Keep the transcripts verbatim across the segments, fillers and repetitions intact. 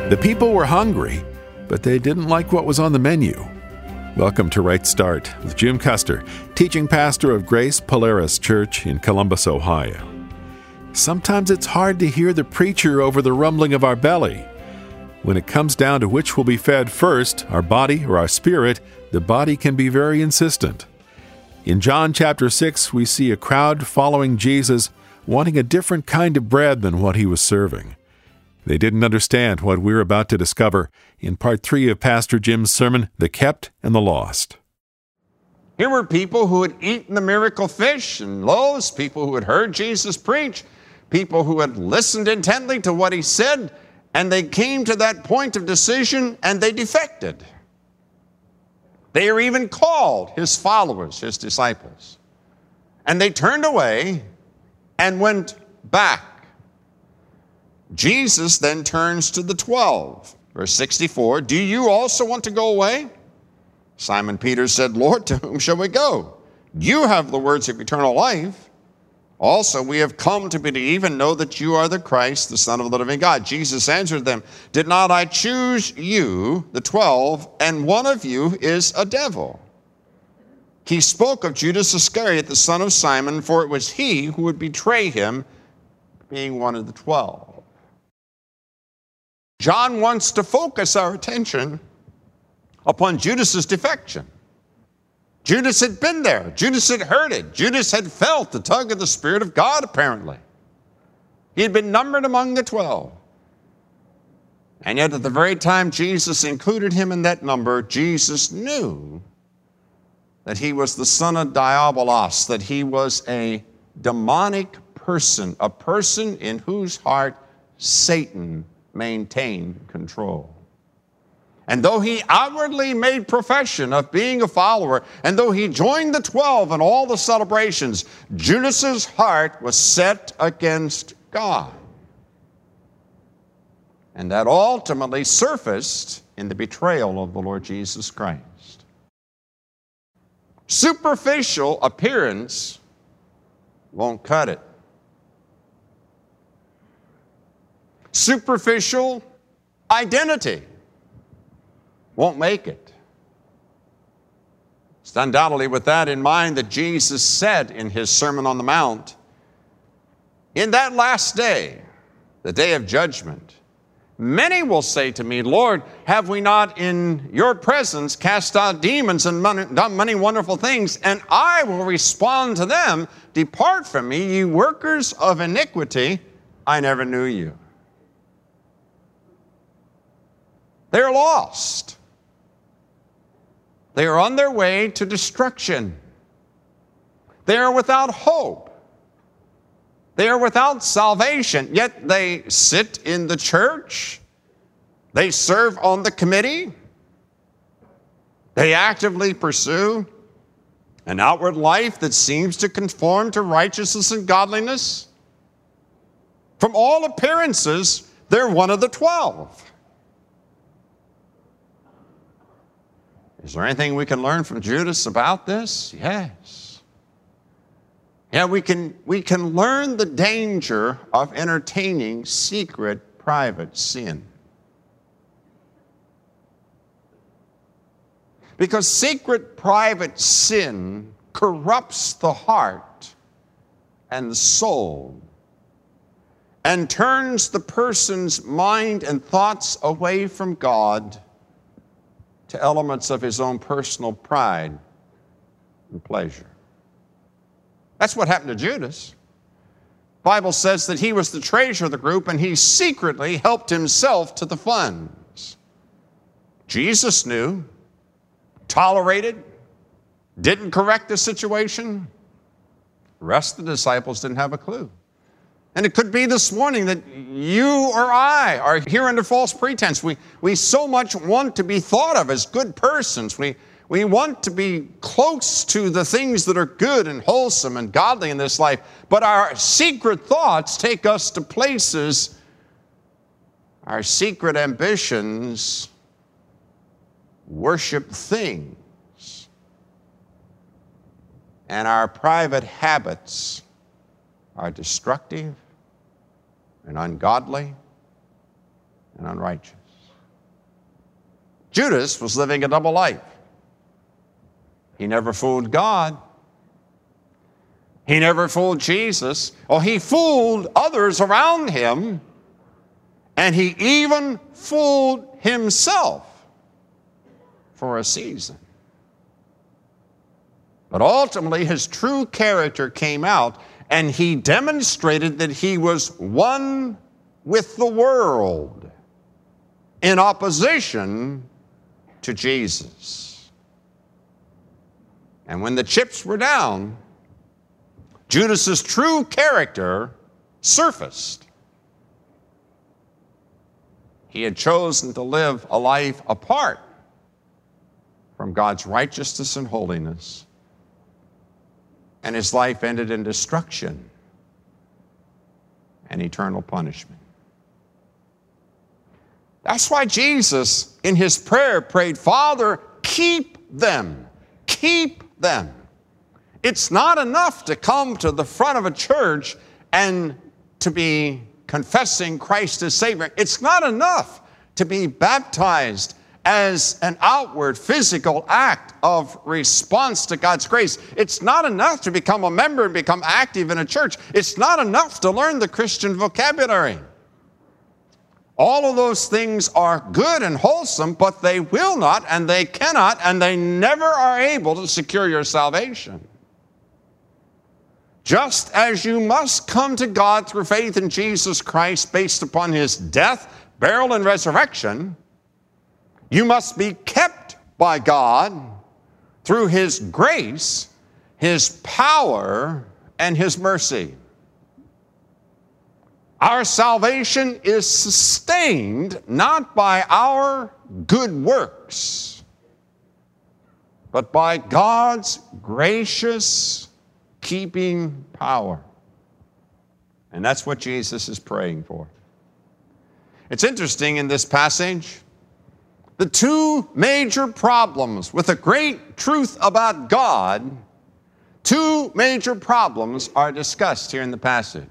The people were hungry, but they didn't like what was on the menu. Welcome to Right Start with Jim Custer, teaching pastor of Grace Polaris Church in Columbus, Ohio. Sometimes it's hard to hear the preacher over the rumbling of our belly. When it comes down to which will be fed first, our body or our spirit, the body can be very insistent. In John chapter six, we see a crowd following Jesus, wanting a different kind of bread than what he was serving. They didn't understand what we're about to discover in part three of Pastor Jim's sermon, The Kept and the Lost. Here were people who had eaten the miracle fish and loaves, people who had heard Jesus preach, people who had listened intently to what he said, and they came to that point of decision and they defected. They are even called his followers, his disciples. And they turned away and went back. Jesus then turns to the twelve. Verse sixty-four, do you also want to go away? Simon Peter said, Lord, to whom shall we go? You have the words of eternal life. Also, we have come to believe and know that you are the Christ, the Son of the living God. Jesus answered them, did not I choose you, the twelve, and one of you is a devil? He spoke of Judas Iscariot, the son of Simon, for it was he who would betray him, being one of the twelve. John wants to focus our attention upon Judas's defection. Judas had been there. Judas had heard it. Judas had felt the tug of the Spirit of God, apparently. He had been numbered among the twelve. And yet at the very time Jesus included him in that number, Jesus knew that he was the son of Diabolos, that he was a demonic person, a person in whose heart Satan maintained control. And though he outwardly made profession of being a follower, and though he joined the twelve in all the celebrations, Judas's heart was set against God. And that ultimately surfaced in the betrayal of the Lord Jesus Christ. Superficial appearance won't cut it. Superficial identity won't make it. It's undoubtedly with that in mind that Jesus said in his Sermon on the Mount, in that last day, the day of judgment, many will say to me, Lord, have we not in your presence cast out demons and done many wonderful things? And I will respond to them, depart from me, ye workers of iniquity, I never knew you. They're lost. They are on their way to destruction. They are without hope. They are without salvation, yet they sit in the church. They serve on the committee. They actively pursue an outward life that seems to conform to righteousness and godliness. From all appearances, they're one of the twelve. Is there anything we can learn from Judas about this? Yes. Yeah, we can, we can learn the danger of entertaining secret, private sin. Because secret, private sin corrupts the heart and the soul and turns the person's mind and thoughts away from God to elements of his own personal pride and pleasure. That's what happened to Judas. The Bible says that he was the treasurer of the group and he secretly helped himself to the funds. Jesus knew, tolerated, didn't correct the situation. The rest of the disciples didn't have a clue. And it could be this morning that you or I are here under false pretense. We, we so much want to be thought of as good persons. We, we want to be close to the things that are good and wholesome and godly in this life. But our secret thoughts take us to places, our secret ambitions worship things. And our private habits are destructive and ungodly and unrighteous. Judas was living a double life. He never fooled God. He never fooled Jesus. Oh, he fooled others around him, and he even fooled himself for a season. But ultimately, his true character came out, and he demonstrated that he was one with the world in opposition to Jesus. And when the chips were down, Judas's true character surfaced. He had chosen to live a life apart from God's righteousness and holiness, and his life ended in destruction and eternal punishment. That's why Jesus, in his prayer, prayed, Father, keep them, keep them. It's not enough to come to the front of a church and to be confessing Christ as Savior. It's not enough to be baptized as an outward physical act of response to God's grace. It's not enough to become a member and become active in a church. It's not enough to learn the Christian vocabulary. All of those things are good and wholesome, but they will not, and they cannot, and they never are able to secure your salvation. Just as you must come to God through faith in Jesus Christ based upon his death, burial, and resurrection, you must be kept by God through his grace, his power, and his mercy. Our salvation is sustained not by our good works, but by God's gracious keeping power. And that's what Jesus is praying for. It's interesting in this passage, the two major problems with a great truth about God, two major problems are discussed here in the passage.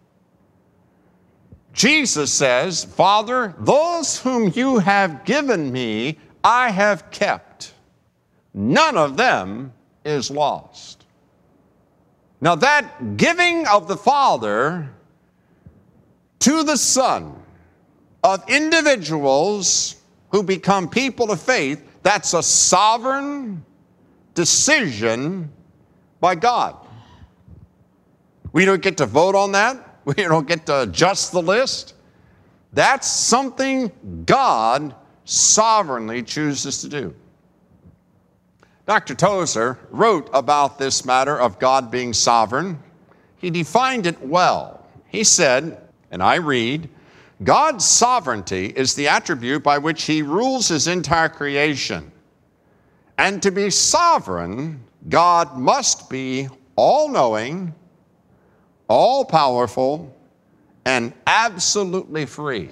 Jesus says, Father, those whom you have given me, I have kept. None of them is lost. Now that giving of the Father to the Son of individuals who become people of faith, that's a sovereign decision by God. We don't get to vote on that. We don't get to adjust the list. That's something God sovereignly chooses to do. Doctor Tozer wrote about this matter of God being sovereign. He defined it well. He said, and I read, God's sovereignty is the attribute by which he rules his entire creation. And to be sovereign, God must be all-knowing, all-powerful, and absolutely free.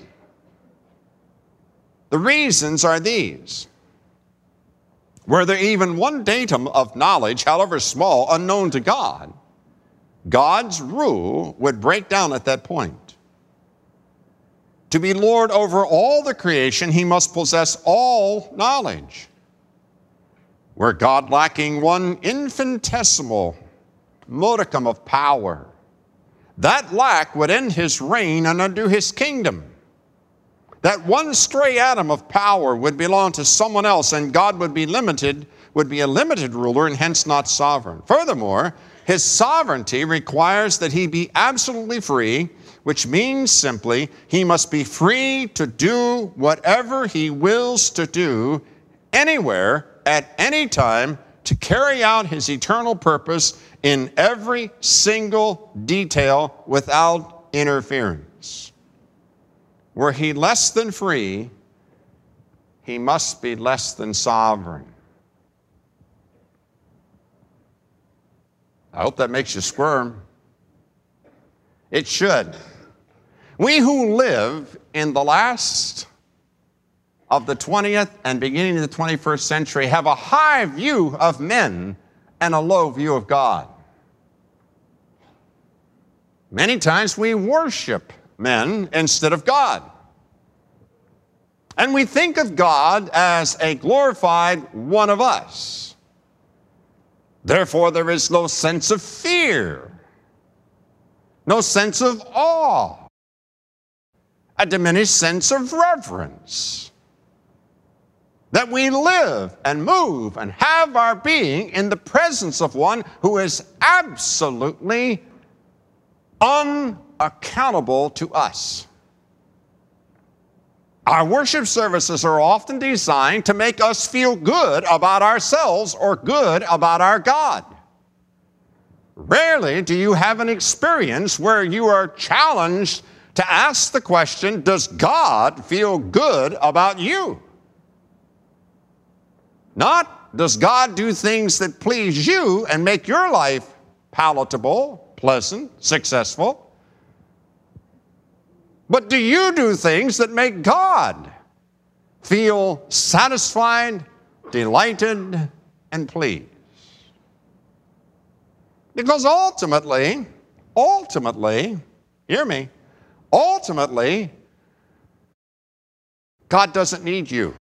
The reasons are these. Were there even one datum of knowledge, however small, unknown to God, God's rule would break down at that point. To be Lord over all the creation, he must possess all knowledge. Were God lacking one infinitesimal modicum of power, that lack would end his reign and undo his kingdom. That one stray atom of power would belong to someone else, and God would be limited, would be a limited ruler and hence not sovereign. Furthermore, his sovereignty requires that he be absolutely free, which means simply he must be free to do whatever he wills to do anywhere at any time to carry out his eternal purpose in every single detail without interference. Were he less than free, he must be less than sovereign. I hope that makes you squirm. It should. We who live in the last of the twentieth and beginning of the twenty-first century have a high view of men and a low view of God. Many times we worship men instead of God. And we think of God as a glorified one of us. Therefore, there is no sense of fear, no sense of awe, a diminished sense of reverence. That we live and move and have our being in the presence of one who is absolutely unaccountable to us. Our worship services are often designed to make us feel good about ourselves or good about our God. Rarely do you have an experience where you are challenged to ask the question, does God feel good about you? Not, does God do things that please you and make your life palatable, pleasant, successful? But do you do things that make God feel satisfied, delighted, and pleased? Because ultimately, ultimately, hear me, ultimately, God doesn't need you.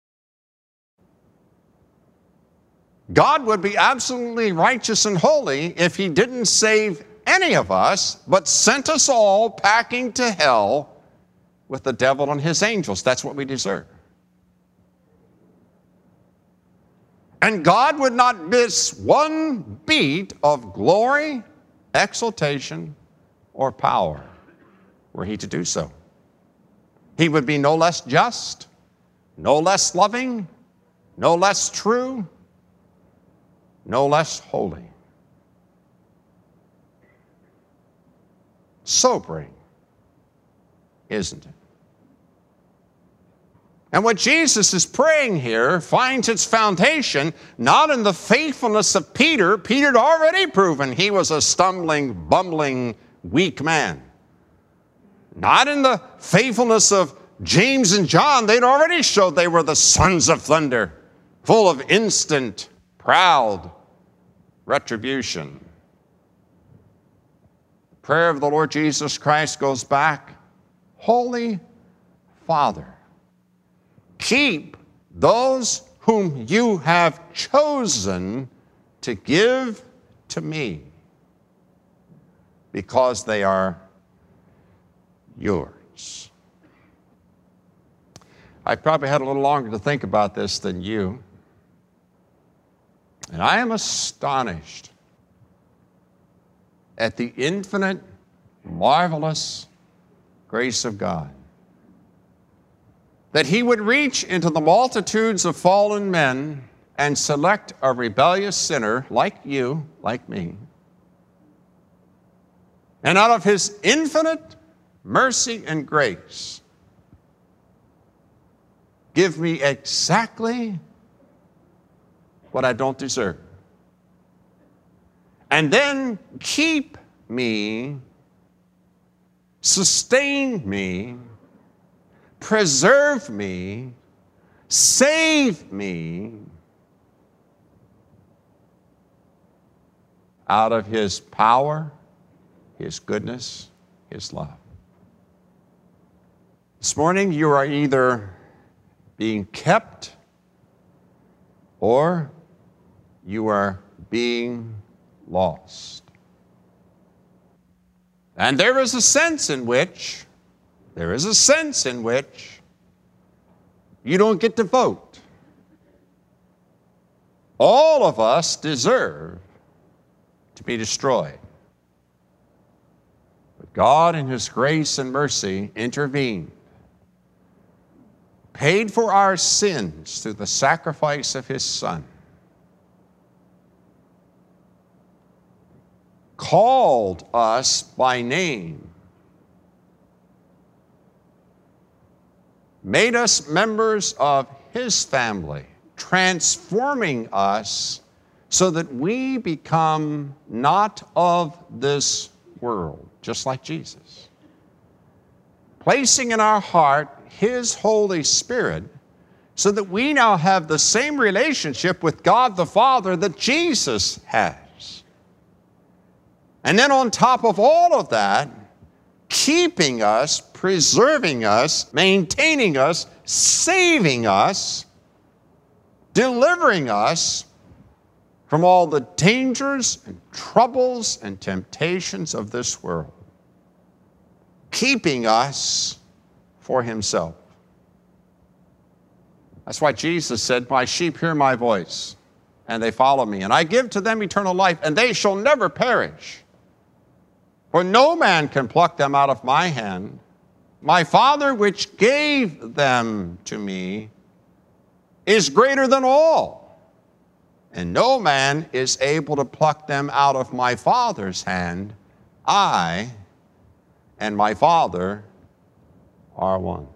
God would be absolutely righteous and holy if he didn't save any of us, but sent us all packing to hell with the devil and his angels. That's what we deserve. And God would not miss one beat of glory, exaltation, or power were he to do so. He would be no less just, no less loving, no less true, no less holy. Sobering, isn't it? And what Jesus is praying here finds its foundation not in the faithfulness of Peter. Peter had already proven he was a stumbling, bumbling, weak man. Not in the faithfulness of James and John. They'd already showed they were the sons of thunder, full of instant, proud retribution. The prayer of the Lord Jesus Christ goes back, Holy Father, keep those whom you have chosen to give to me, because they are yours. I probably had a little longer to think about this than you. And I am astonished at the infinite, marvelous grace of God, that he would reach into the multitudes of fallen men and select a rebellious sinner like you, like me, and out of his infinite mercy and grace, give me exactly what I don't deserve. And then keep me, sustain me, preserve me, save me out of his power, his goodness, his love. This morning you are either being kept or you are being lost. And there is a sense in which, there is a sense in which you don't get to vote. All of us deserve to be destroyed. But God in his grace and mercy intervened, paid for our sins through the sacrifice of his Son, called us by name, made us members of his family, transforming us so that we become not of this world, just like Jesus. Placing in our heart his Holy Spirit so that we now have the same relationship with God the Father that Jesus has. And then on top of all of that, keeping us, preserving us, maintaining us, saving us, delivering us from all the dangers and troubles and temptations of this world, keeping us for himself. That's why Jesus said, my sheep hear my voice, and they follow me, and I give to them eternal life, and they shall never perish. For no man can pluck them out of my hand. My Father which gave them to me is greater than all, and no man is able to pluck them out of my Father's hand. I and my Father are one.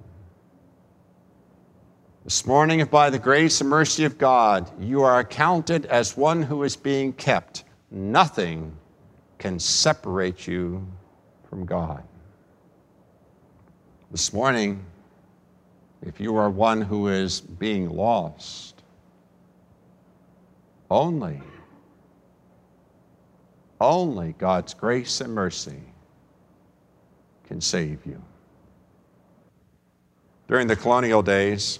This morning, if by the grace and mercy of God you are accounted as one who is being kept, nothing can separate you from God. This morning, if you are one who is being lost, only, only God's grace and mercy can save you. During the colonial days,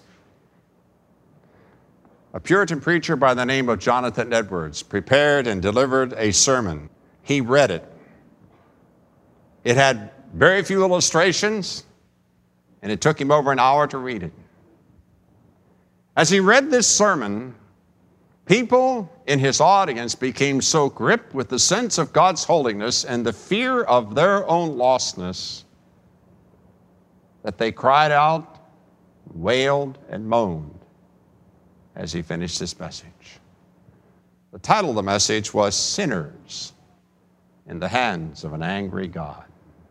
a Puritan preacher by the name of Jonathan Edwards prepared and delivered a sermon. He read it. It had very few illustrations, and it took him over an hour to read it. As he read this sermon, people in his audience became so gripped with the sense of God's holiness and the fear of their own lostness that they cried out, wailed, and moaned as he finished his message. The title of the message was Sinners in the Hands of an Angry God.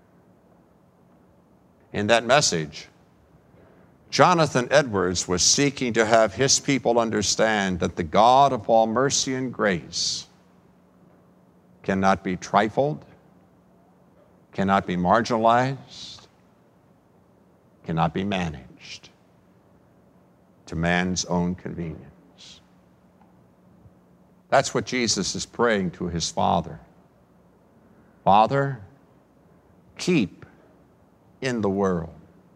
In that message, Jonathan Edwards was seeking to have his people understand that the God of all mercy and grace cannot be trifled, cannot be marginalized, cannot be managed to man's own convenience. That's what Jesus is praying to his Father. Father, keep in the world.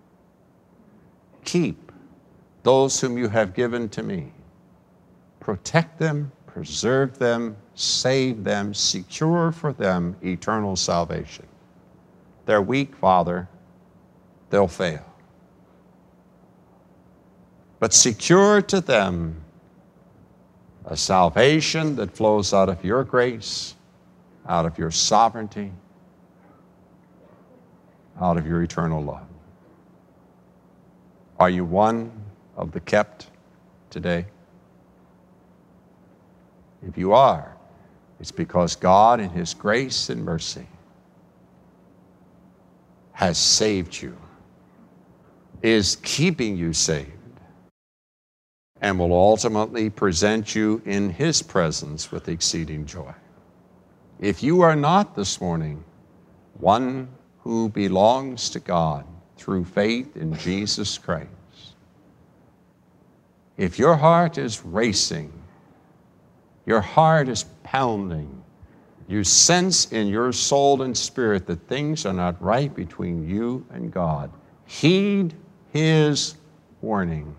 Keep those whom you have given to me. Protect them, preserve them, save them, secure for them eternal salvation. They're weak, Father. They'll fail. But secure to them a salvation that flows out of your grace, out of your sovereignty, out of your eternal love. Are you one of the kept today? If you are, it's because God in his grace and mercy has saved you, is keeping you saved, and will ultimately present you in his presence with exceeding joy. If you are not this morning one who belongs to God through faith in Jesus Christ, if your heart is racing, your heart is pounding, you sense in your soul and spirit that things are not right between you and God, heed his warning.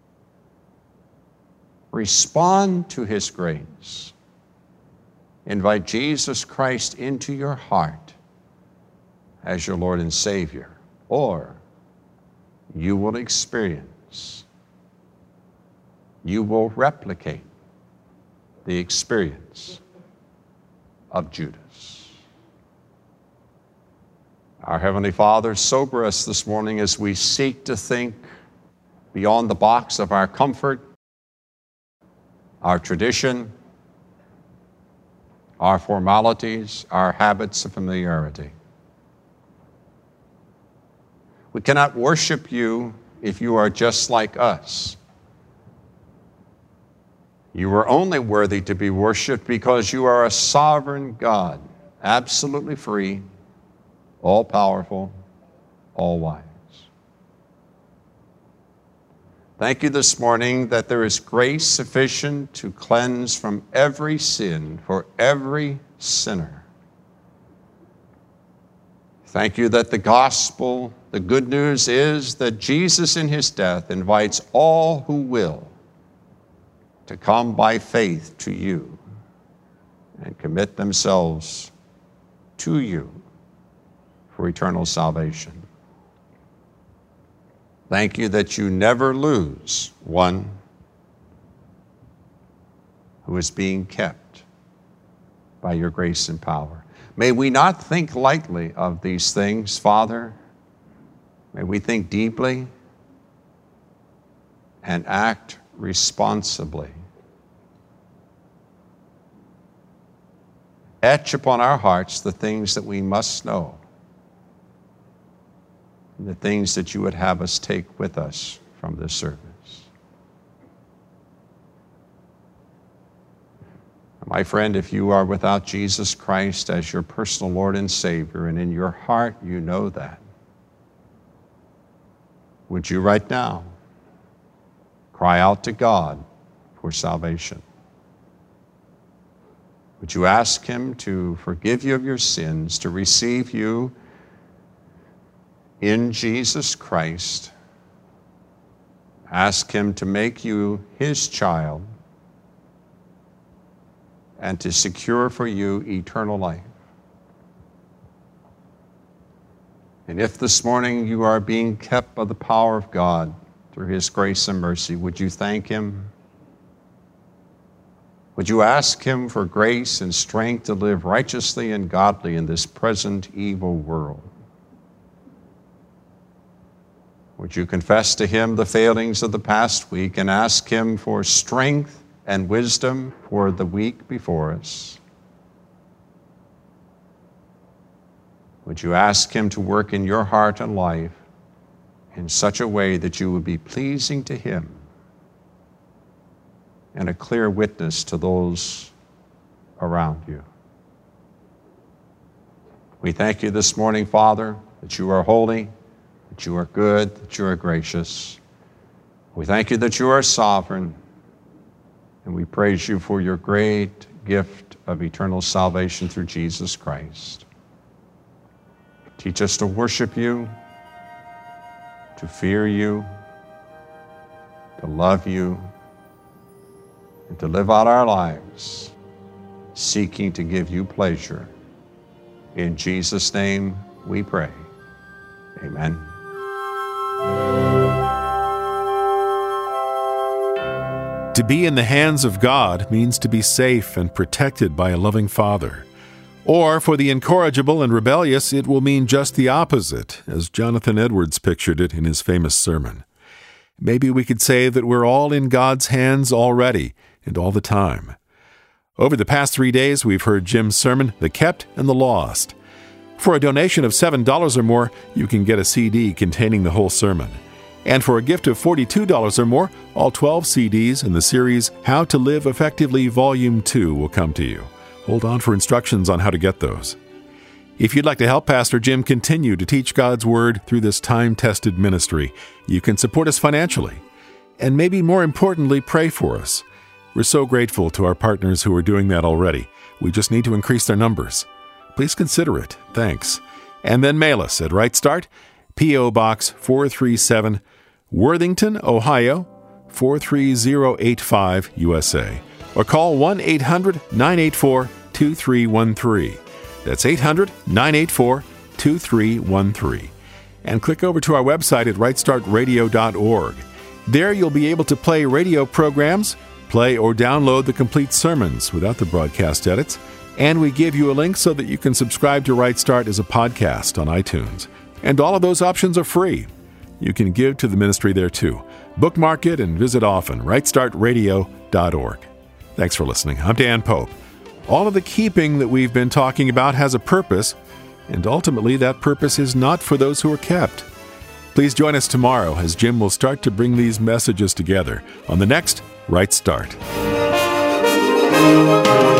Respond to his grace. Invite Jesus Christ into your heart as your Lord and Savior, or you will experience, you will replicate the experience of Judas. Our Heavenly Father, sober us this morning as we seek to think beyond the box of our comfort, our tradition, our formalities, our habits of familiarity. We cannot worship you if you are just like us. You are only worthy to be worshiped because you are a sovereign God, absolutely free, all-powerful, all-wise. Thank you this morning that there is grace sufficient to cleanse from every sin for every sinner. Thank you that the gospel, the good news is that Jesus in his death invites all who will to come by faith to you and commit themselves to you for eternal salvation. Thank you that you never lose one who is being kept by your grace and power. May we not think lightly of these things, Father. May we think deeply and act responsibly. Etch upon our hearts the things that we must know, and the things that you would have us take with us from this service. My friend, if you are without Jesus Christ as your personal Lord and Savior, and in your heart you know that, would you right now cry out to God for salvation? Would you ask him to forgive you of your sins, to receive you in Jesus Christ? Ask him to make you his child and to secure for you eternal life. And if this morning you are being kept by the power of God through his grace and mercy, would you thank him? Would you ask him for grace and strength to live righteously and godly in this present evil world? Would you confess to him the failings of the past week and ask him for strength and wisdom for the week before us? Would you ask him to work in your heart and life in such a way that you would be pleasing to him and a clear witness to those around you? We thank you this morning, Father, that you are holy, that you are good, that you are gracious. We thank you that you are sovereign, and we praise you for your great gift of eternal salvation through Jesus Christ. Teach us to worship you, to fear you, to love you, and to live out our lives seeking to give you pleasure. In Jesus' name we pray. Amen. To be in the hands of God means to be safe and protected by a loving Father. Or, for the incorrigible and rebellious, it will mean just the opposite, as Jonathan Edwards pictured it in his famous sermon. Maybe we could say that we're all in God's hands already and all the time. Over the past three days, we've heard Jim's sermon, The Kept and the Lost. For a donation of seven dollars or more, you can get a C D containing the whole sermon. And for a gift of forty-two dollars or more, all twelve C Ds in the series How to Live Effectively Volume two will come to you. Hold on for instructions on how to get those. If you'd like to help Pastor Jim continue to teach God's Word through this time-tested ministry, you can support us financially. And maybe more importantly, pray for us. We're so grateful to our partners who are doing that already. We just need to increase their numbers. Please consider it. Thanks. And then mail us at Right Start, P O Box four three seven, Worthington, Ohio, four three zero eight five, U S A. Or call one eight hundred nine eight four two three one three. That's eight hundred nine eight four two three one three. And click over to our website at right start radio dot org. There you'll be able to play radio programs, play or download the complete sermons without the broadcast edits, and we give you a link so that you can subscribe to Right Start as a podcast on iTunes. And all of those options are free. You can give to the ministry there too. Bookmark it and visit often, right start radio dot org. Thanks for listening. I'm Dan Pope. All of the keeping that we've been talking about has a purpose, and ultimately that purpose is not for those who are kept. Please join us tomorrow as Jim will start to bring these messages together on the next Right Start.